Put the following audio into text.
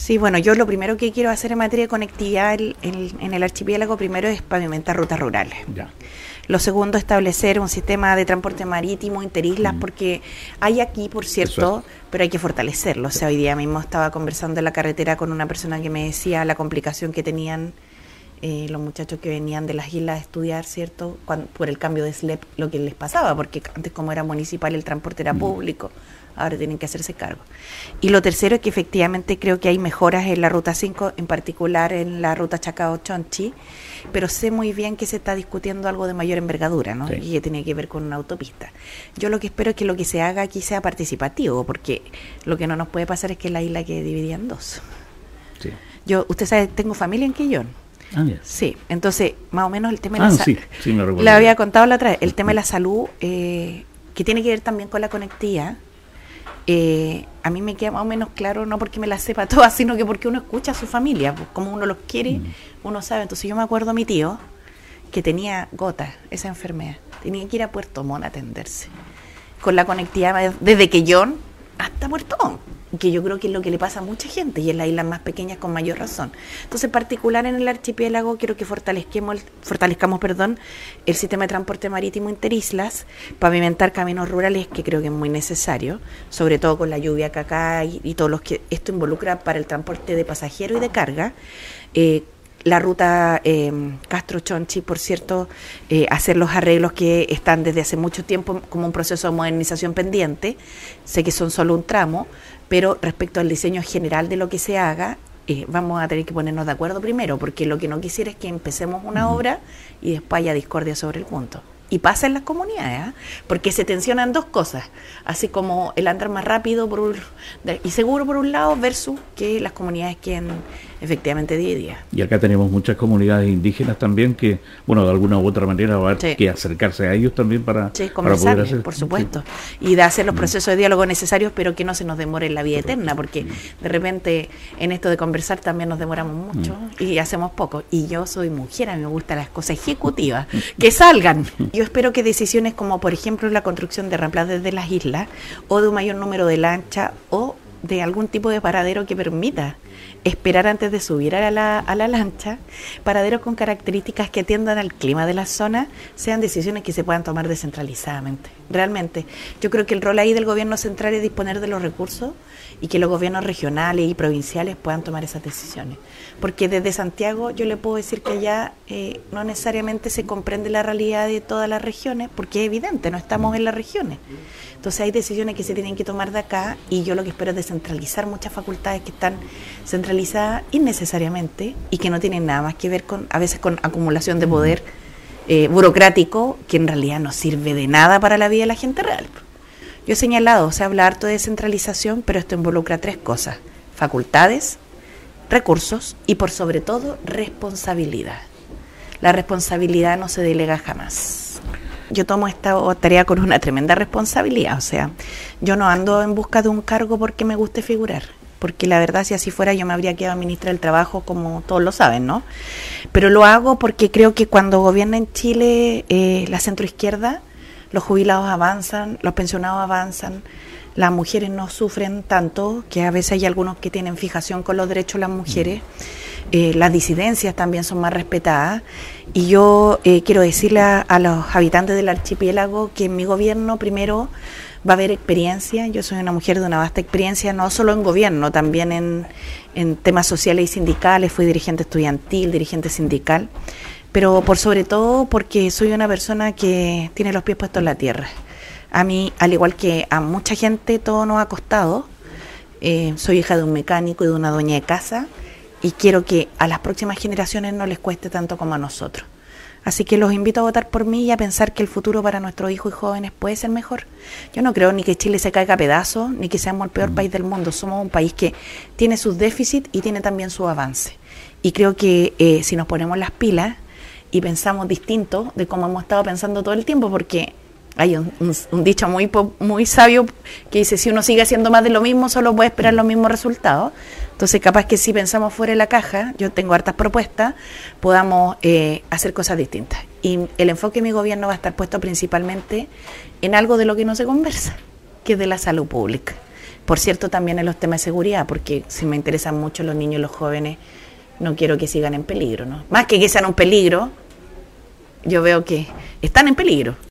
Sí, bueno, yo lo primero que quiero hacer en materia de conectividad en el archipiélago primero es pavimentar rutas rurales. Ya. Lo segundo, establecer un sistema de transporte marítimo interislas, porque hay aquí, por cierto, pero hay que fortalecerlo. O sea, hoy día mismo estaba conversando en la carretera con una persona que me decía la complicación que tenían los muchachos que venían de las islas a estudiar, ¿cierto? Por el cambio de SLEP, lo que les pasaba, porque antes como era municipal el transporte era público, ahora tienen que hacerse cargo. Y lo tercero es que efectivamente creo que hay mejoras en la Ruta 5, en particular en la Ruta Chacao-Chonchi, pero sé muy bien que se está discutiendo algo de mayor envergadura, ¿no? Sí. Y que tiene que ver con una autopista. Yo lo que espero es que lo que se haga aquí sea participativo, porque lo que no nos puede pasar es que la isla quede dividida en dos. Sí. Yo, usted sabe, tengo familia en Quillón. Ah, ya. Sí, entonces, más o menos el tema de la salud. Sí, me recuerdo. Le había contado la otra vez, el tema de la salud, que tiene que ver también con la conectividad. A mí me queda más o menos claro, no porque me la sepa toda, sino que porque uno escucha a su familia, pues, como uno los quiere, uno sabe. Entonces yo me acuerdo a mi tío, que tenía gota, esa enfermedad, tenía que ir a Puerto Montt a atenderse, con la conectividad desde Quillón hasta Puerto Montt, que yo creo que es lo que le pasa a mucha gente, y en las islas más pequeñas con mayor razón. Entonces, en particular en el archipiélago, quiero que fortalezcamos el sistema de transporte marítimo interislas, pavimentar caminos rurales, que creo que es muy necesario, sobre todo con la lluvia que acá hay y todos los que esto involucra para el transporte de pasajeros y de carga. La ruta Castro-Chonchi, por cierto, hacer los arreglos que están desde hace mucho tiempo como un proceso de modernización pendiente. Sé que son solo un tramo, pero respecto al diseño general de lo que se haga, vamos a tener que ponernos de acuerdo primero, porque lo que no quisiera es que empecemos una obra y después haya discordia sobre el punto. Y pasa en las comunidades, porque se tensionan dos cosas, así como el andar más rápido y seguro por un lado, versus que las comunidades queden efectivamente divididas. Y acá tenemos muchas comunidades indígenas también que, bueno, de alguna u otra manera va a haber que acercarse a ellos también para poder hacer, por supuesto, y de hacer los procesos de diálogo necesarios, pero que no se nos demore en la vida eterna, porque de repente en esto de conversar también nos demoramos mucho y hacemos poco. Y yo soy mujer, a mí me gustan las cosas ejecutivas, que salgan. Yo espero que decisiones como, por ejemplo, la construcción de rampas desde las islas, o de un mayor número de lanchas, o de algún tipo de paradero que permita esperar antes de subir a la lancha, paraderos con características que atiendan al clima de la zona, sean decisiones que se puedan tomar descentralizadamente. Realmente, yo creo que el rol ahí del gobierno central es disponer de los recursos y que los gobiernos regionales y provinciales puedan tomar esas decisiones. Porque desde Santiago yo le puedo decir que allá no necesariamente se comprende la realidad de todas las regiones, porque es evidente, no estamos en las regiones. Entonces hay decisiones que se tienen que tomar de acá, y yo lo que espero es descentralizar muchas facultades que están centralizadas innecesariamente y que no tienen nada más que ver a veces con acumulación de poder burocrático, que en realidad no sirve de nada para la vida de la gente real. Yo he señalado, se habla harto de descentralización, pero esto involucra tres cosas: facultades, recursos y, por sobre todo, responsabilidad. La responsabilidad no se delega jamás. Yo tomo esta tarea con una tremenda responsabilidad, o sea, yo no ando en busca de un cargo porque me guste figurar, porque la verdad, si así fuera, yo me habría quedado ministra del Trabajo, como todos lo saben, ¿no? Pero lo hago porque creo que cuando gobierna en Chile la centroizquierda, los jubilados avanzan, los pensionados avanzan, las mujeres no sufren tanto, que a veces hay algunos que tienen fijación con los derechos de las mujeres, las disidencias también son más respetadas, y yo quiero decirle a los habitantes del archipiélago que en mi gobierno primero va a haber experiencia. Yo soy una mujer de una vasta experiencia, no solo en gobierno, también en temas sociales y sindicales. Fui dirigente estudiantil, dirigente sindical, pero por sobre todo porque soy una persona que tiene los pies puestos en la tierra. A mí, al igual que a mucha gente, todo nos ha costado. Soy hija de un mecánico y de una dueña de casa, y quiero que a las próximas generaciones no les cueste tanto como a nosotros. Así que los invito a votar por mí y a pensar que el futuro para nuestros hijos y jóvenes puede ser mejor. Yo no creo ni que Chile se caiga a pedazos, ni que seamos el peor país del mundo. Somos un país que tiene sus déficits y tiene también sus avances. Y creo que si nos ponemos las pilas y pensamos distinto de como hemos estado pensando todo el tiempo, porque hay un dicho muy sabio que dice: si uno sigue haciendo más de lo mismo, solo puede esperar los mismos resultados. Entonces, capaz que si pensamos fuera de la caja, yo tengo hartas propuestas, podamos hacer cosas distintas. Y el enfoque de mi gobierno va a estar puesto principalmente en algo de lo que no se conversa, que es de la salud pública. Por cierto, también en los temas de seguridad, porque si me interesan mucho los niños y los jóvenes, no quiero que sigan en peligro, ¿no? Más que sean un peligro, yo veo que están en peligro.